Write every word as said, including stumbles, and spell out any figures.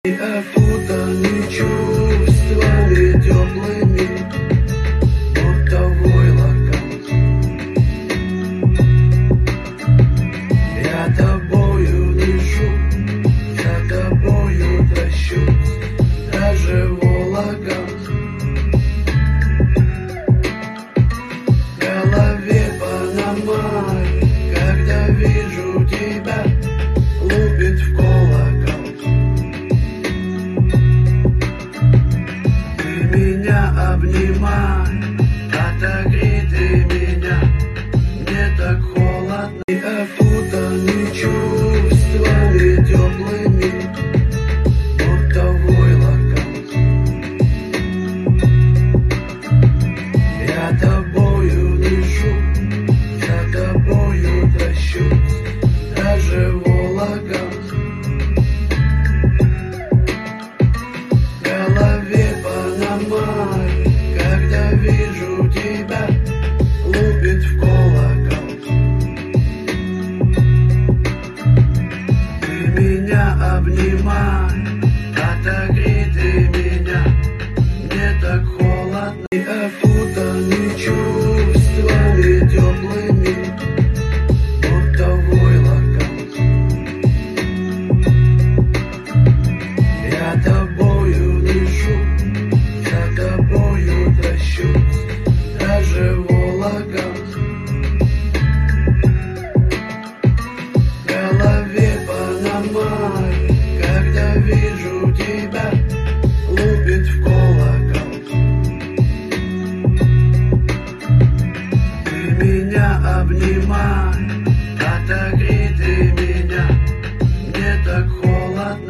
И окутаны чувствами теплыми, будто войлоком. Я тобою дышу, за тобою тащусь, даже волоком. В голове Панамай, когда вижу тебя, лупит в колокол. Меня обнимай, отогрей ты меня, мне так холодно. И окутаны чувствами теплыми, будто войлоком. Я тобою дышу, за тобою тащусь, даже волоком. В голове Панамай, когда вижу тебя, лупит в колокол. Ты меня обнимай,